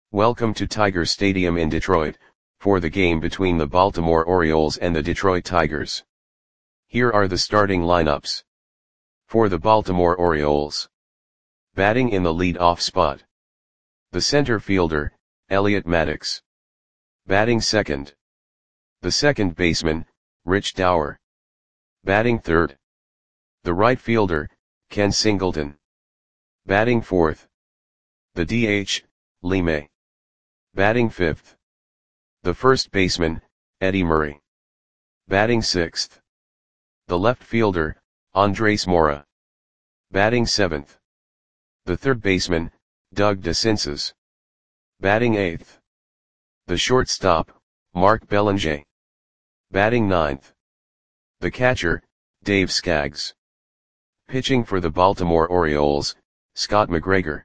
Welcome to Tiger Stadium in Detroit, for the game between the Baltimore Orioles and the Detroit Tigers. Here are the starting lineups. For the Baltimore Orioles. Batting in the lead-off spot. The center fielder, Elliot Maddox. Batting second. The second baseman, Rich Dauer. Batting third. The right fielder, Ken Singleton. Batting fourth. The DH, Lee May. Batting fifth. The first baseman, Eddie Murray. Batting sixth. The left fielder, Andres Mora. Batting seventh. The third baseman, Doug DeCinces. Batting eighth. The shortstop, Mark Belanger. Batting ninth. The catcher, Dave Skaggs. Pitching for the Baltimore Orioles, Scott McGregor.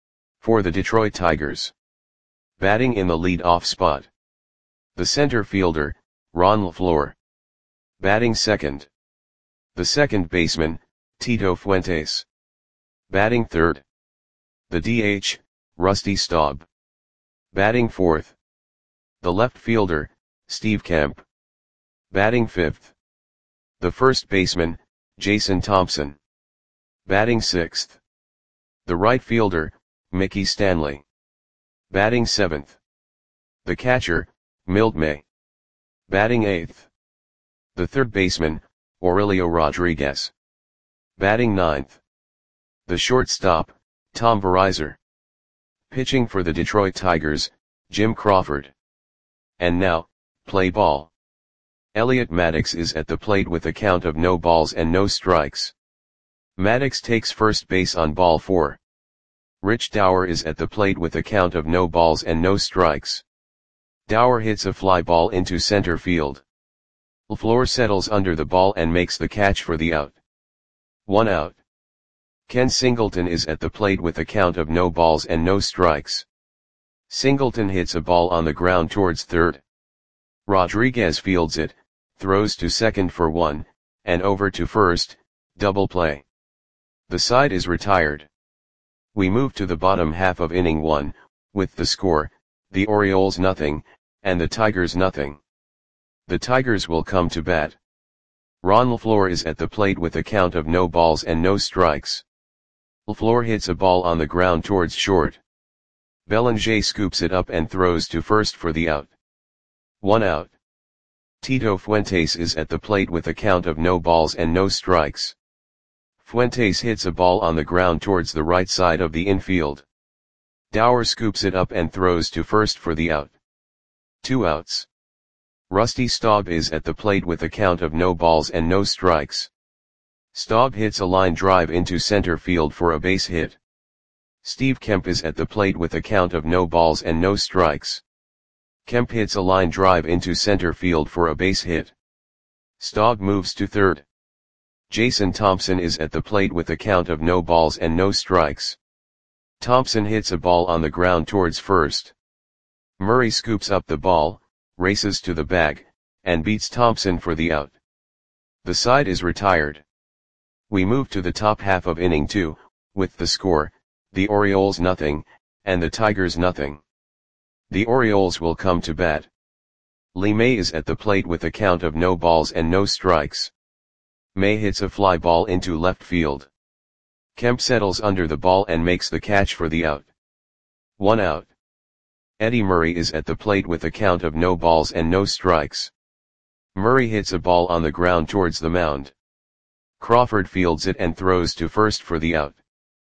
For the Detroit Tigers. Batting in the lead-off spot. The center fielder, Ron LaFleur. Batting second. The second baseman, Tito Fuentes. Batting third. The DH, Rusty Staub. Batting fourth. The left fielder, Steve Kemp. Batting fifth. The first baseman, Jason Thompson. Batting sixth. The right fielder, Mickey Stanley. Batting seventh. The catcher, Milt May. Batting eighth. The third baseman, Aurelio Rodriguez. Batting ninth. The shortstop, Tom Verizar. Pitching for the Detroit Tigers, Jim Crawford. And now, play ball. Elliot Maddox is at the plate with a count of no balls and no strikes. Maddox takes first base on ball 4. Rich Dauer is at the plate with a count of no balls and no strikes. Dauer hits a fly ball into center field. LaFleur settles under the ball and makes the catch for the out. 1 out. Ken Singleton is at the plate with a count of no balls and no strikes. Singleton hits a ball on the ground towards third. Rodriguez fields it, throws to second for 1, and over to first, double play. The side is retired. We move to the bottom half of inning 1, with the score, the Orioles nothing, and the Tigers nothing. The Tigers will come to bat. Ron LaFleur is at the plate with a count of no balls and no strikes. LaFleur hits a ball on the ground towards short. Belanger scoops it up and throws to first for the out. 1 out. Tito Fuentes is at the plate with a count of no balls and no strikes. Fuentes hits a ball on the ground towards the right side of the infield. Dauer scoops it up and throws to first for the out. 2 outs. Rusty Staub is at the plate with a count of no balls and no strikes. Staub hits a line drive into center field for a base hit. Steve Kemp is at the plate with a count of no balls and no strikes. Kemp hits a line drive into center field for a base hit. Staub moves to third. Jason Thompson is at the plate with a count of no balls and no strikes. Thompson hits a ball on the ground towards first. Murray scoops up the ball, races to the bag, and beats Thompson for the out. The side is retired. We move to the top half of inning 2, with the score, the Orioles nothing, and the Tigers nothing. The Orioles will come to bat. Lee May is at the plate with a count of no balls and no strikes. May hits a fly ball into left field. Kemp settles under the ball and makes the catch for the out. 1 out. Eddie Murray is at the plate with a count of no balls and no strikes. Murray hits a ball on the ground towards the mound. Crawford fields it and throws to first for the out.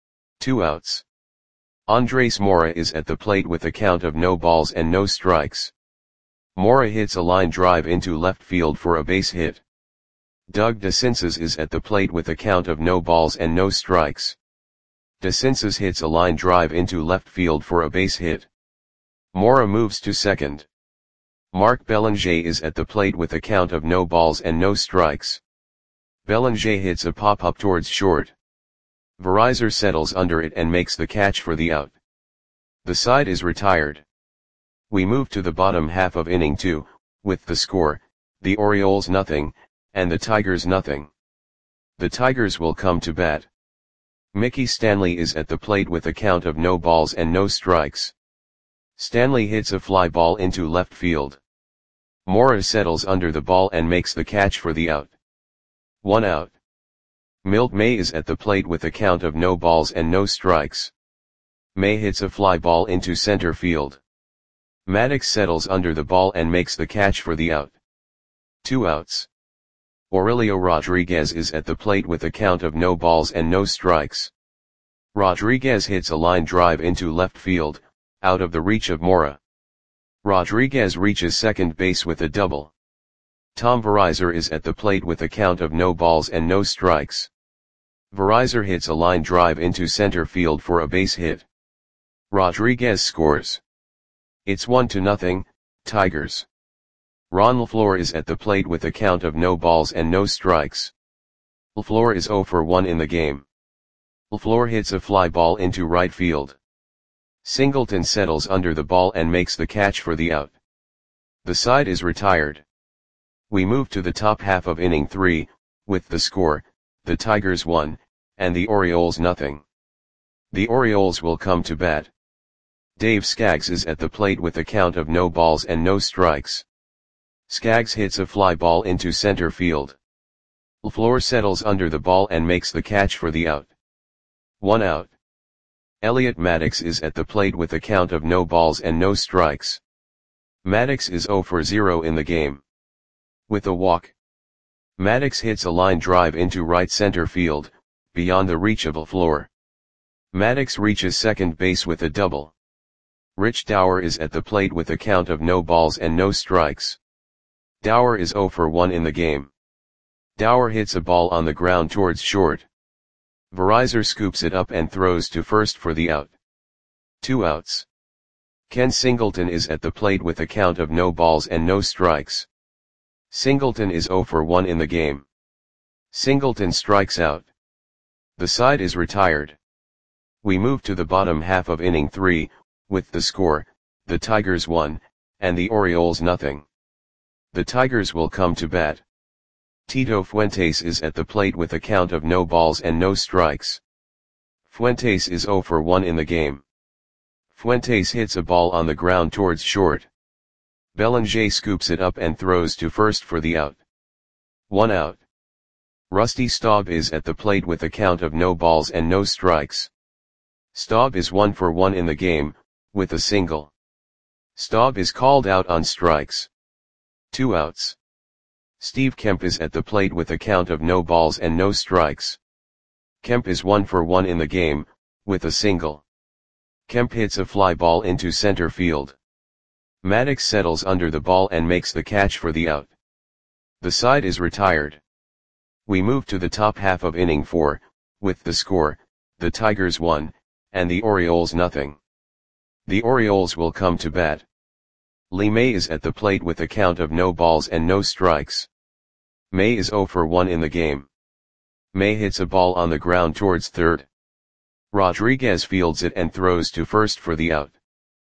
2 outs. Andres Mora is at the plate with a count of no balls and no strikes. Mora hits a line drive into left field for a base hit. Doug DeCinces is at the plate with a count of no balls and no strikes. DeCinces hits a line drive into left field for a base hit. Mora moves to second. Mark Belanger is at the plate with a count of no balls and no strikes. Belanger hits a pop-up towards short. Verizar settles under it and makes the catch for the out. The side is retired. We move to the bottom half of inning 2, with the score, the Orioles nothing, and the Tigers nothing. The Tigers will come to bat. Mickey Stanley is at the plate with a count of no balls and no strikes. Stanley hits a fly ball into left field. Mora settles under the ball and makes the catch for the out. 1 out. Milt May is at the plate with a count of no balls and no strikes. May hits a fly ball into center field. Maddox settles under the ball and makes the catch for the out. 2 outs. Aurelio Rodriguez is at the plate with a count of no balls and no strikes. Rodriguez hits a line drive into left field, out of the reach of Mora. Rodriguez reaches second base with a double. Tom Verizar is at the plate with a count of no balls and no strikes. Verizar hits a line drive into center field for a base hit. Rodriguez scores. It's 1-0, Tigers. Ron LaFleur is at the plate with a count of no balls and no strikes. LaFleur is 0 for 1 in the game. LaFleur hits a fly ball into right field. Singleton settles under the ball and makes the catch for the out. The side is retired. We move to the top half of inning 3, with the score, the Tigers 1, and the Orioles 0. The Orioles will come to bat. Dave Skaggs is at the plate with a count of no balls and no strikes. Skaggs hits a fly ball into center field. LaFleur settles under the ball and makes the catch for the out. 1 out. Elliot Maddox is at the plate with a count of no balls and no strikes. Maddox is 0 for 0 in the game. With a walk. Maddox hits a line drive into right center field, beyond the reach of LaFleur. Maddox reaches second base with a double. Rich Dower is at the plate with a count of no balls and no strikes. Dower is 0 for 1 in the game. Dower hits a ball on the ground towards short. Verizar scoops it up and throws to first for the out. 2 outs. Ken Singleton is at the plate with a count of no balls and no strikes. Singleton is 0 for 1 in the game. Singleton strikes out. The side is retired. We move to the bottom half of inning 3, with the score, the Tigers 1, and the Orioles 0. The Tigers will come to bat. Tito Fuentes is at the plate with a count of no balls and no strikes. Fuentes is 0 for 1 in the game. Fuentes hits a ball on the ground towards short. Bellinger scoops it up and throws to first for the out. 1 out. Rusty Staub is at the plate with a count of no balls and no strikes. Staub is 1 for 1 in the game, with a single. Staub is called out on strikes. 2 outs. Steve Kemp is at the plate with a count of no balls and no strikes. Kemp is 1 for 1 in the game, with a single. Kemp hits a fly ball into center field. Maddox settles under the ball and makes the catch for the out. The side is retired. We move to the top half of inning 4, with the score, the Tigers 1, and the Orioles 0. The Orioles will come to bat. Lee May is at the plate with a count of no balls and no strikes. May is 0 for 1 in the game. May hits a ball on the ground towards third. Rodriguez fields it and throws to first for the out.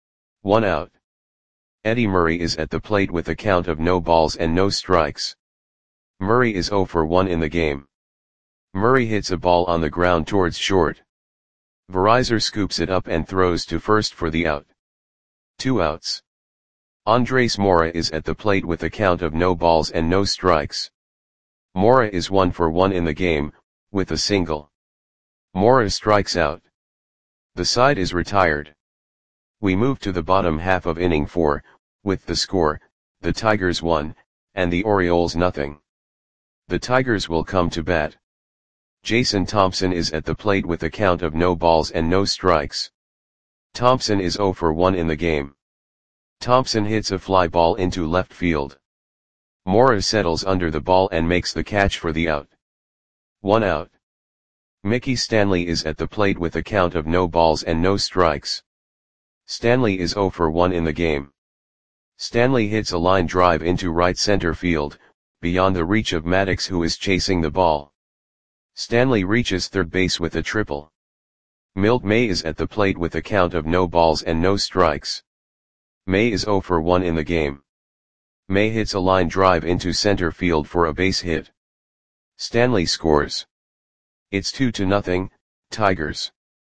1 out. Eddie Murray is at the plate with a count of no balls and no strikes. Murray is 0 for 1 in the game. Murray hits a ball on the ground towards short. Verizar scoops it up and throws to first for the out. 2 outs. Andres Mora is at the plate with a count of no balls and no strikes. Mora is 1 for 1 in the game, with a single. Mora strikes out. The side is retired. We move to the bottom half of inning 4, with the score, the Tigers 1, and the Orioles 0. The Tigers will come to bat. Jason Thompson is at the plate with a count of no balls and no strikes. Thompson is 0 for 1 in the game. Thompson hits a fly ball into left field. Mora settles under the ball and makes the catch for the out. 1 out. Mickey Stanley is at the plate with a count of no balls and no strikes. Stanley is 0 for 1 in the game. Stanley hits a line drive into right center field, beyond the reach of Maddox who is chasing the ball. Stanley reaches third base with a triple. Milt May is at the plate with a count of no balls and no strikes. May is 0 for 1 in the game. May hits a line drive into center field for a base hit. Stanley scores. It's 2-0, Tigers.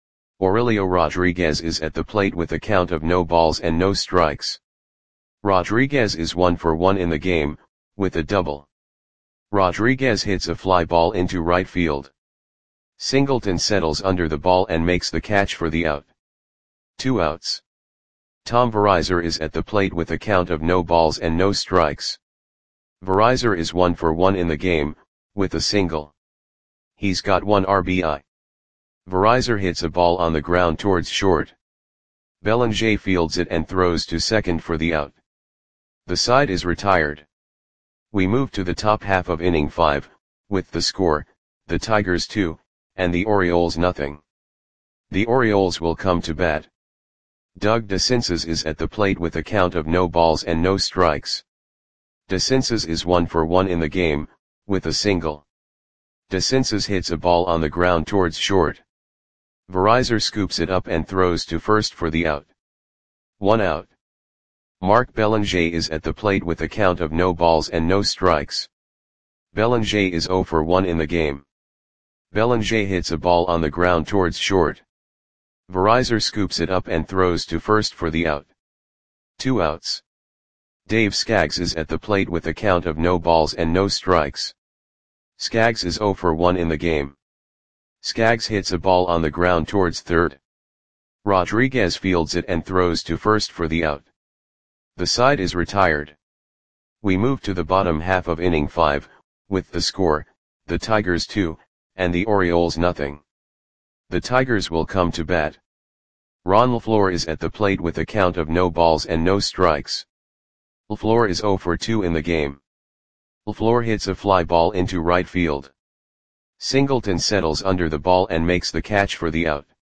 Aurelio Rodriguez is at the plate with a count of no balls and no strikes. Rodriguez is 1 for 1 in the game, with a double. Rodriguez hits a fly ball into right field. Singleton settles under the ball and makes the catch for the out. 2 outs. Tom Verizor is at the plate with a count of no balls and no strikes. Verizor is 1 for 1 in the game, with a single. He's got 1 RBI. Verizor hits a ball on the ground towards short. Belanger fields it and throws to second for the out. The side is retired. We move to the top half of inning 5, with the score, the Tigers 2, and the Orioles nothing. The Orioles will come to bat. Doug DeCinces is at the plate with a count of no balls and no strikes. DeCinces is 1 for 1 in the game, with a single. DeCinces hits a ball on the ground towards short. Verizor scoops it up and throws to first for the out. 1 out. Mark Belanger is at the plate with a count of no balls and no strikes. Belanger is 0 for 1 in the game. Belanger hits a ball on the ground towards short. Verizor scoops it up and throws to first for the out. 2 outs. Dave Skaggs is at the plate with a count of no balls and no strikes. Skaggs is 0 for 1 in the game. Skaggs hits a ball on the ground towards third. Rodriguez fields it and throws to first for the out. The side is retired. We move to the bottom half of inning 5, with the score, the Tigers 2, and the Orioles nothing. The Tigers will come to bat. Ron LaFleur is at the plate with a count of no balls and no strikes. LaFleur is 0 for 2 in the game. LaFleur hits a fly ball into right field. Singleton settles under the ball and makes the catch for the out.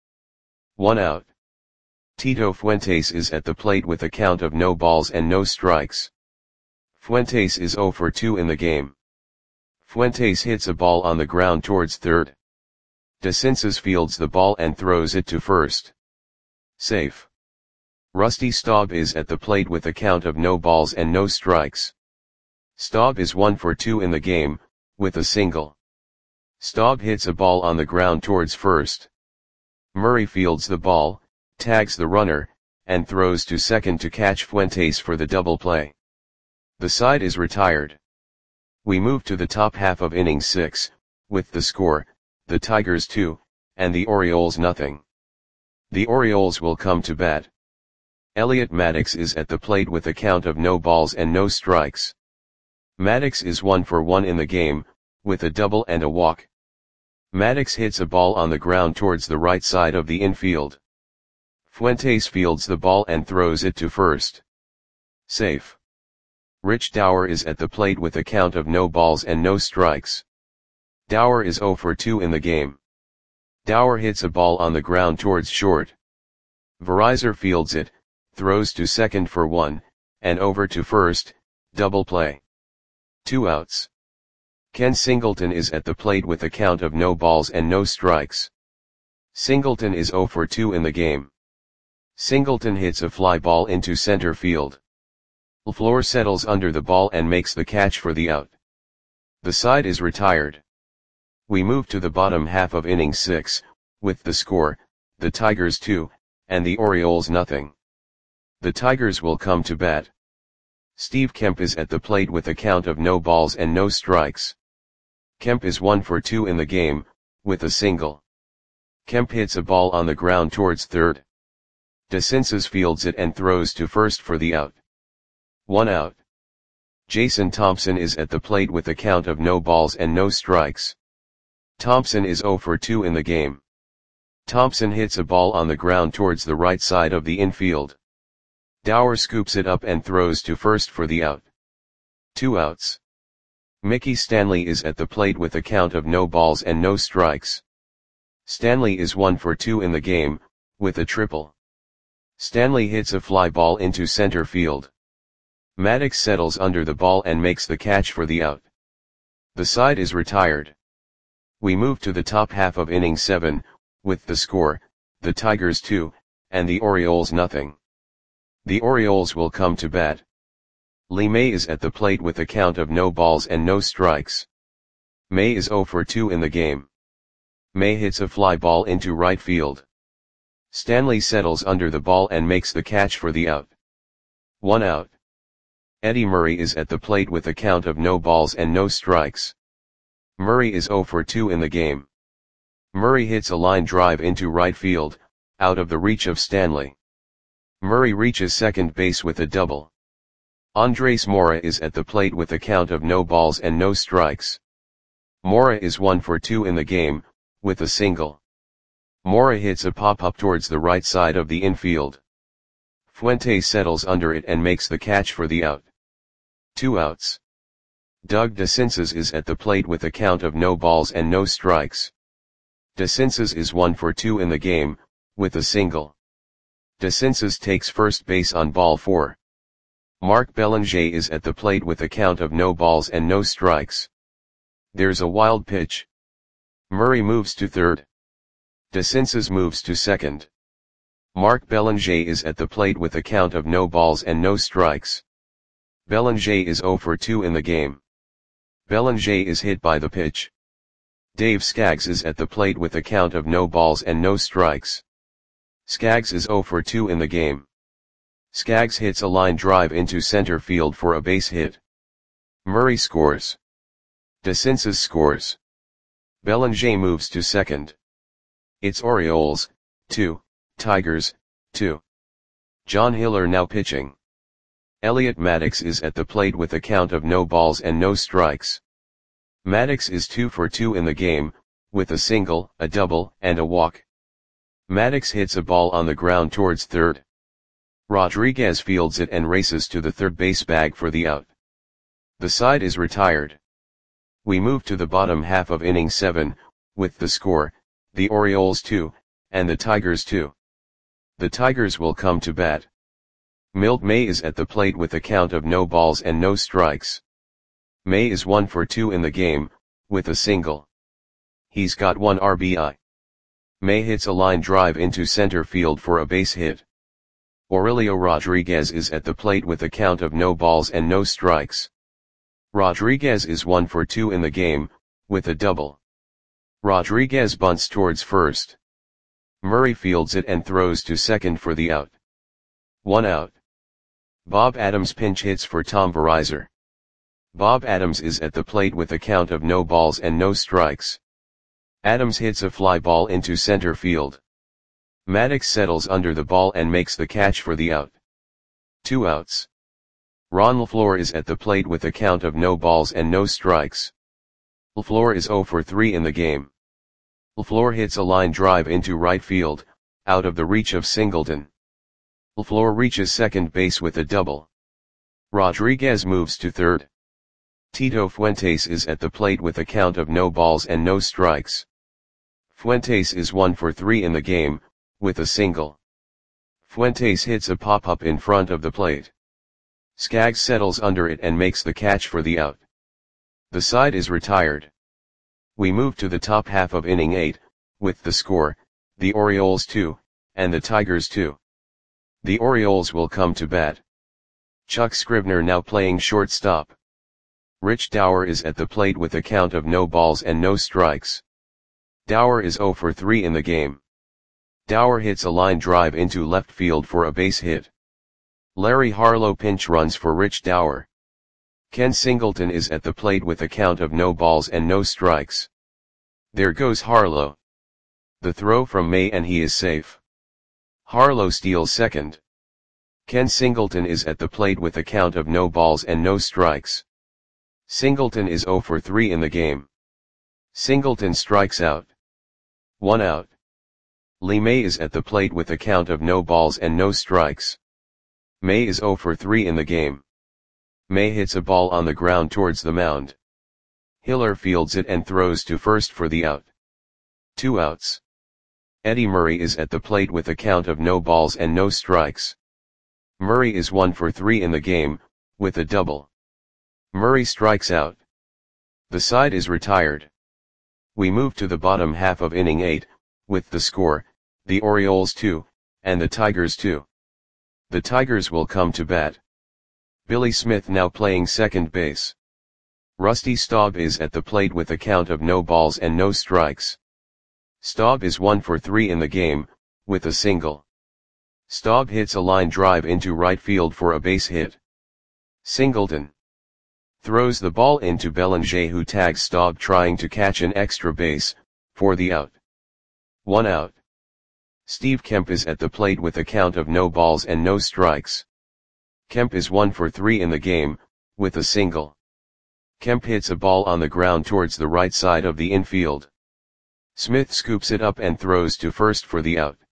1 out. Tito Fuentes is at the plate with a count of no balls and no strikes. Fuentes is 0 for 2 in the game. Fuentes hits a ball on the ground towards third. DeCinces fields the ball and throws it to first. Safe. Rusty Staub is at the plate with a count of no balls and no strikes. Staub is 1 for 2 in the game, with a single. Staub hits a ball on the ground towards first. Murray fields the ball, tags the runner, and throws to second to catch Fuentes for the double play. The side is retired. We move to the top half of inning 6, with the score, the Tigers 2, and the Orioles nothing. The Orioles will come to bat. Elliot Maddox is at the plate with a count of no balls and no strikes. Maddox is 1 for 1 in the game, with a double and a walk. Maddox hits a ball on the ground towards the right side of the infield. Fuentes fields the ball and throws it to first. Safe. Rich Dower is at the plate with a count of no balls and no strikes. Dower is 0 for 2 in the game. Dower hits a ball on the ground towards short. Verizor fields it, throws to second for 1, and over to first, double play. 2 outs. Ken Singleton is at the plate with a count of no balls and no strikes. Singleton is 0 for 2 in the game. Singleton hits a fly ball into center field. LaFleur settles under the ball and makes the catch for the out. The side is retired. We move to the bottom half of inning 6, with the score, the Tigers 2, and the Orioles nothing. The Tigers will come to bat. Steve Kemp is at the plate with a count of no balls and no strikes. Kemp is 1 for 2 in the game, with a single. Kemp hits a ball on the ground towards third. DeCinces fields it and throws to first for the out. 1 out. Jason Thompson is at the plate with a count of no balls and no strikes. Thompson is 0 for 2 in the game. Thompson hits a ball on the ground towards the right side of the infield. Dower scoops it up and throws to first for the out. 2 outs. Mickey Stanley is at the plate with a count of no balls and no strikes. Stanley is 1 for 2 in the game, with a triple. Stanley hits a fly ball into center field. Maddox settles under the ball and makes the catch for the out. The side is retired. We move to the top half of inning 7, with the score, the Tigers 2, and the Orioles nothing. The Orioles will come to bat. Lee May is at the plate with a count of no balls and no strikes. May is 0 for 2 in the game. May hits a fly ball into right field. Stanley settles under the ball and makes the catch for the out. 1 out. Eddie Murray is at the plate with a count of no balls and no strikes. Murray is 0 for 2 in the game. Murray hits a line drive into right field, out of the reach of Stanley. Murray reaches second base with a double. Andres Mora is at the plate with a count of no balls and no strikes. Mora is 1 for 2 in the game, with a single. Mora hits a pop-up towards the right side of the infield. Fuentes settles under it and makes the catch for the out. 2 outs. Doug DeCinces is at the plate with a count of no balls and no strikes. DeCinces is 1 for 2 in the game, with a single. DeCinces takes first base on ball 4. Mark Belanger is at the plate with a count of no balls and no strikes. There's a wild pitch. Murray moves to third. DeCinces moves to second. Mark Belanger is at the plate with a count of no balls and no strikes. Belanger is 0 for 2 in the game. Belanger is hit by the pitch. Dave Skaggs is at the plate with a count of no balls and no strikes. Skaggs is 0 for 2 in the game. Skaggs hits a line drive into center field for a base hit. Murray scores. DeCinces scores. Belanger moves to second. It's Orioles, 2, Tigers, 2. John Hiller now pitching. Elliot Maddox is at the plate with a count of no balls and no strikes. Maddox is 2 for 2 in the game, with a single, a double, and a walk. Maddox hits a ball on the ground towards third. Rodriguez fields it and races to the third base bag for the out. The side is retired. We move to the bottom half of inning 7, with the score, the Orioles 2, and the Tigers 2. The Tigers will come to bat. Milt May is at the plate with a count of no balls and no strikes. May is 1 for 2 in the game, with a single. He's got 1 RBI. May hits a line drive into center field for a base hit. Aurelio Rodriguez is at the plate with a count of no balls and no strikes. Rodriguez is 1 for 2 in the game, with a double. Rodriguez bunts towards first. Murray fields it and throws to second for the out. 1 out. Bob Adams pinch hits for Tom Verizon. Bob Adams is at the plate with a count of no balls and no strikes. Adams hits a fly ball into center field. Maddox settles under the ball and makes the catch for the out. 2 outs. Ron LaFleur is at the plate with a count of no balls and no strikes. LaFleur is 0 for 3 in the game. LaFleur hits a line drive into right field, out of the reach of Singleton. LaFleur reaches second base with a double. Rodriguez moves to third. Tito Fuentes is at the plate with a count of no balls and no strikes. Fuentes is 1 for 3 in the game, with a single. Fuentes hits a pop-up in front of the plate. Skaggs settles under it and makes the catch for the out. The side is retired. We move to the top half of inning 8, with the score, the Orioles 2, and the Tigers 2. The Orioles will come to bat. Chuck Scrivener now playing shortstop. Rich Dower is at the plate with a count of no balls and no strikes. Dower is 0 for 3 in the game. Dower hits a line drive into left field for a base hit. Larry Harlow pinch runs for Rich Dower. Ken Singleton is at the plate with a count of no balls and no strikes. There goes Harlow. The throw from May and he is safe. Harlow steals second. Ken Singleton is at the plate with a count of no balls and no strikes. Singleton is 0 for 3 in the game. Singleton strikes out. 1 out. Lee May is at the plate with a count of no balls and no strikes. May is 0 for 3 in the game. May hits a ball on the ground towards the mound. Hiller fields it and throws to first for the out. 2 outs. Eddie Murray is at the plate with a count of no balls and no strikes. Murray is 1 for 3 in the game, with a double. Murray strikes out. The side is retired. We move to the bottom half of inning 8, with the score, the Orioles 2, and the Tigers 2. The Tigers will come to bat. Billy Smith now playing second base. Rusty Staub is at the plate with a count of no balls and no strikes. Staub is 1 for 3 in the game, with a single. Staub hits a line drive into right field for a base hit. Singleton throws the ball into Belanger, who tags Staub trying to catch an extra base, for the out. 1 out. Steve Kemp is at the plate with a count of no balls and no strikes. Kemp is 1 for 3 in the game, with a single. Kemp hits a ball on the ground towards the right side of the infield. Smith scoops it up and throws to first for the out.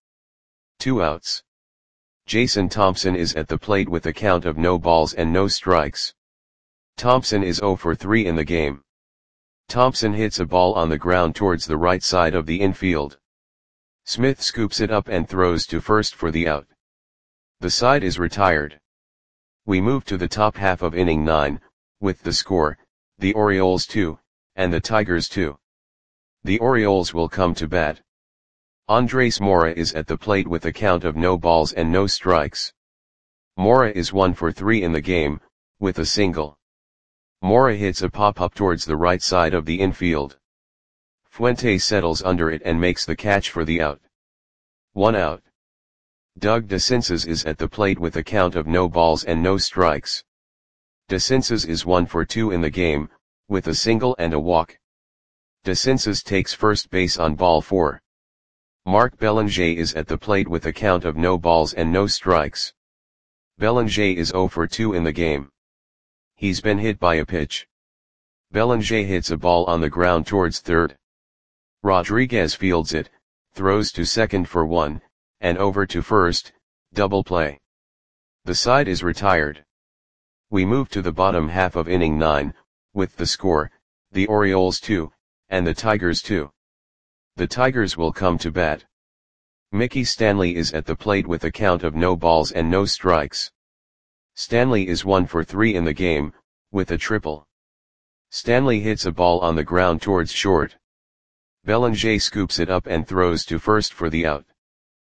2 outs. Jason Thompson is at the plate with a count of no balls and no strikes. Thompson is 0 for 3 in the game. Thompson hits a ball on the ground towards the right side of the infield. Smith scoops it up and throws to first for the out. The side is retired. We move to the top half of inning 9, with the score, the Orioles 2, and the Tigers 2. The Orioles will come to bat. Andres Mora is at the plate with a count of no balls and no strikes. Mora is 1 for 3 in the game, with a single. Mora hits a pop-up towards the right side of the infield. Fuentes settles under it and makes the catch for the out. 1 out. Doug DeCinces is at the plate with a count of no balls and no strikes. DeCinces is 1 for 2 in the game, with a single and a walk. DeCinces takes first base on ball 4. Mark Belanger is at the plate with a count of no balls and no strikes. Belanger is 0 for 2 in the game. He's been hit by a pitch. Belanger hits a ball on the ground towards third. Rodriguez fields it, throws to second for 1, and over to first, double play. The side is retired. We move to the bottom half of inning 9, with the score, the Orioles 2, and the Tigers 2. The Tigers will come to bat. Mickey Stanley is at the plate with a count of no balls and no strikes. Stanley is 1 for 3 in the game, with a triple. Stanley hits a ball on the ground towards short. Belanger scoops it up and throws to first for the out.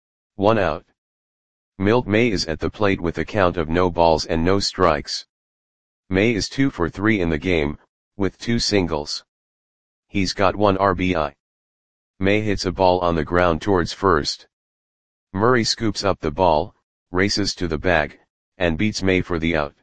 1 out. Milt May is at the plate with a count of no balls and no strikes. May is 2 for 3 in the game, with 2 singles. He's got 1 RBI. May hits a ball on the ground towards first. Murray scoops up the ball, races to the bag, and beats May for the out.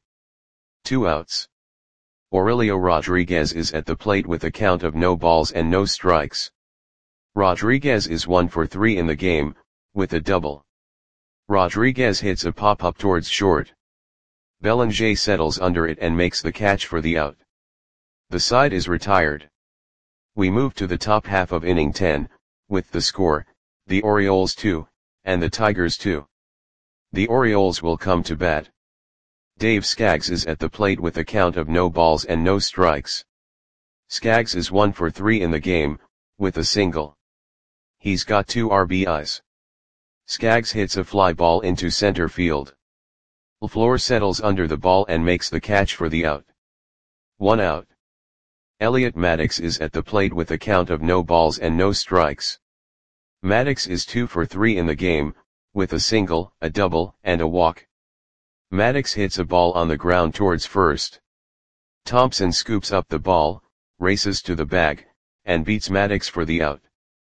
2 outs. Aurelio Rodriguez is at the plate with a count of no balls and no strikes. Rodriguez is 1 for 3 in the game, with a double. Rodriguez hits a pop-up towards short. Belanger settles under it and makes the catch for the out. The side is retired. We move to the top half of inning 10, with the score, the Orioles 2, and the Tigers 2. The Orioles will come to bat. Dave Skaggs is at the plate with a count of no balls and no strikes. Skaggs is 1 for 3 in the game, with a single. He's got 2 RBIs. Skaggs hits a fly ball into center field. LaFleur settles under the ball and makes the catch for the out. 1 out. Elliot Maddox is at the plate with a count of no balls and no strikes. Maddox is 2 for 3 in the game, with a single, a double, and a walk. Maddox hits a ball on the ground towards first. Thompson scoops up the ball, races to the bag, and beats Maddox for the out.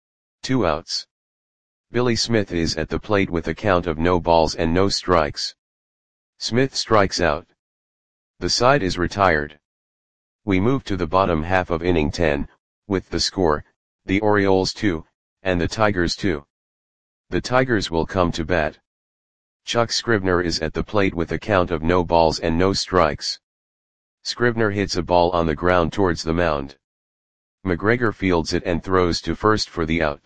2 outs. Billy Smith is at the plate with a count of no balls and no strikes. Smith strikes out. The side is retired. We move to the bottom half of inning 10, with the score, the Orioles 2, and the Tigers 2. The Tigers will come to bat. Chuck Scribner is at the plate with a count of no balls and no strikes. Scribner hits a ball on the ground towards the mound. McGregor fields it and throws to first for the out.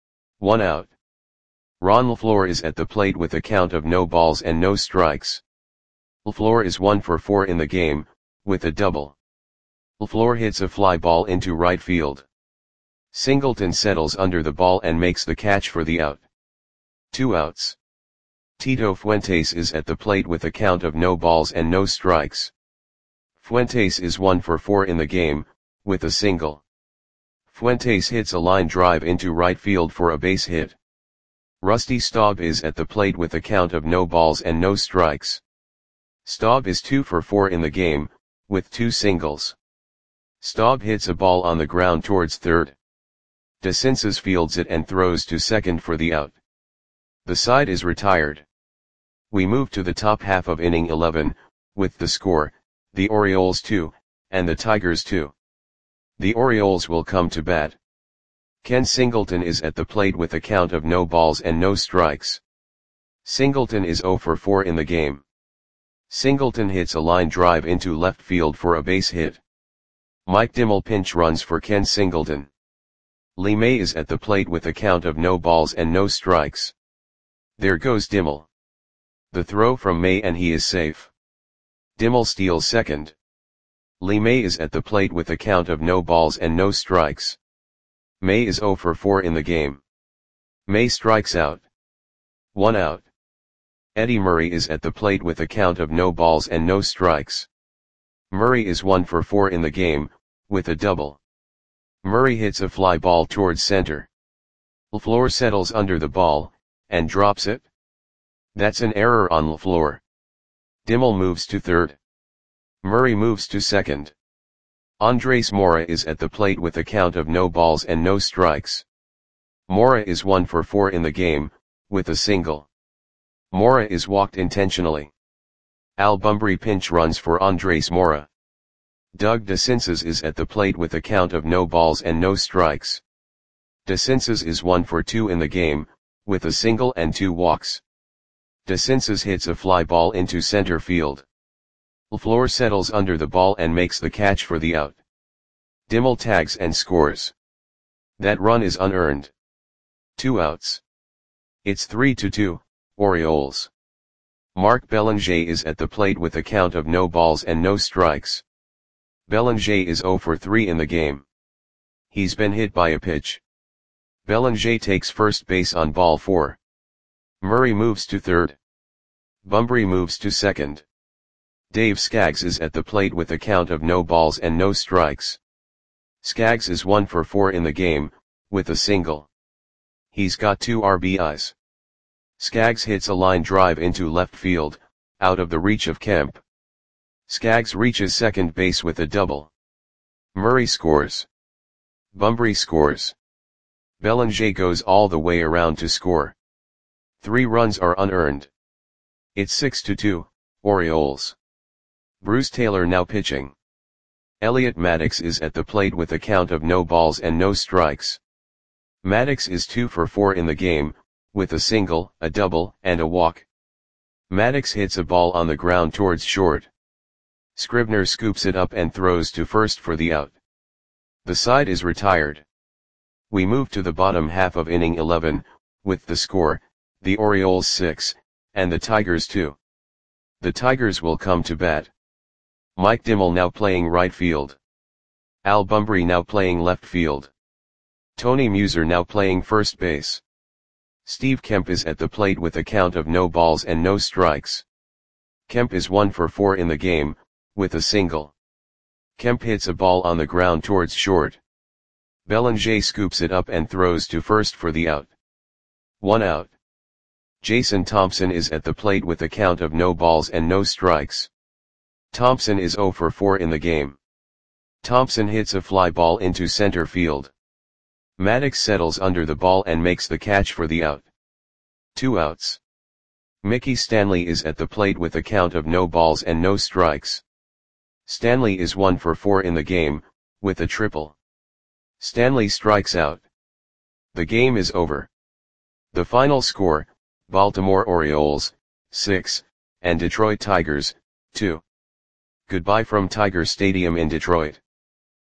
1 out. Ron LaFleur is at the plate with a count of no balls and no strikes. LaFleur is 1 for 4 in the game, with a double. LaFleur hits a fly ball into right field. Singleton settles under the ball and makes the catch for the out. 2 outs. Tito Fuentes is at the plate with a count of no balls and no strikes. Fuentes is 1 for 4 in the game, with a single. Fuentes hits a line drive into right field for a base hit. Rusty Staub is at the plate with a count of no balls and no strikes. Staub is 2 for 4 in the game, with 2 singles. Staub hits a ball on the ground towards third. DeCinces fields it and throws to second for the out. The side is retired. We move to the top half of inning 11, with the score, the Orioles 2, and the Tigers 2. The Orioles will come to bat. Ken Singleton is at the plate with a count of no balls and no strikes. Singleton is 0 for 4 in the game. Singleton hits a line drive into left field for a base hit. Mike Dimmel pinch runs for Ken Singleton. Lee May is at the plate with a count of no balls and no strikes. There goes Dimmel. The throw from May and he is safe. Dimmel steals second. Lee May is at the plate with a count of no balls and no strikes. May is 0 for 4 in the game. May strikes out. 1 out. Eddie Murray is at the plate with a count of no balls and no strikes. Murray is 1 for 4 in the game, with a double. Murray hits a fly ball towards center. LaFleur settles under the ball, and drops it. That's an error on LaFleur. Dimmel moves to third. Murray moves to second. Andres Mora is at the plate with a count of no balls and no strikes. Mora is 1 for 4 in the game, with a single. Mora is walked intentionally. Al Bumbry pinch runs for Andres Mora. Doug DeCinces is at the plate with a count of no balls and no strikes. DeCinces is 1 for 2 in the game, with a single and 2 walks. DeCinces hits a fly ball into center field. LaFleur settles under the ball and makes the catch for the out. Dimmel tags and scores. That run is unearned. 2 outs. It's 3-2, Orioles. Mark Belanger is at the plate with a count of no balls and no strikes. Belanger is 0 for 3 in the game. He's been hit by a pitch. Belanger takes first base on ball 4. Murray moves to third. Bumbry moves to second. Dave Skaggs is at the plate with a count of no balls and no strikes. Skaggs is 1 for 4 in the game, with a single. He's got 2 RBIs. Skaggs hits a line drive into left field, out of the reach of Kemp. Skaggs reaches second base with a double. Murray scores. Bumbry scores. Belanger goes all the way around to score. 3 runs are unearned. It's 6-2, Orioles. Bruce Taylor now pitching. Elliot Maddox is at the plate with a count of no balls and no strikes. Maddox is 2 for 4 in the game, with a single, a double, and a walk. Maddox hits a ball on the ground towards short. Scribner scoops it up and throws to first for the out. The side is retired. We move to the bottom half of inning 11, with the score, the Orioles 6, and the Tigers 2. The Tigers will come to bat. Mike Dimmel now playing right field. Al Bumbry now playing left field. Tony Muser now playing first base. Steve Kemp is at the plate with a count of no balls and no strikes. Kemp is 1 for 4 in the game, with a single. Kemp hits a ball on the ground towards short. Belanger scoops it up and throws to first for the out. 1 out. Jason Thompson is at the plate with a count of no balls and no strikes. Thompson is 0 for 4 in the game. Thompson hits a fly ball into center field. Maddox settles under the ball and makes the catch for the out. 2 outs. Mickey Stanley is at the plate with a count of no balls and no strikes. Stanley is 1 for 4 in the game, with a triple. Stanley strikes out. The game is over. The final score, Baltimore Orioles, 6, and Detroit Tigers, 2. Goodbye from Tiger Stadium in Detroit.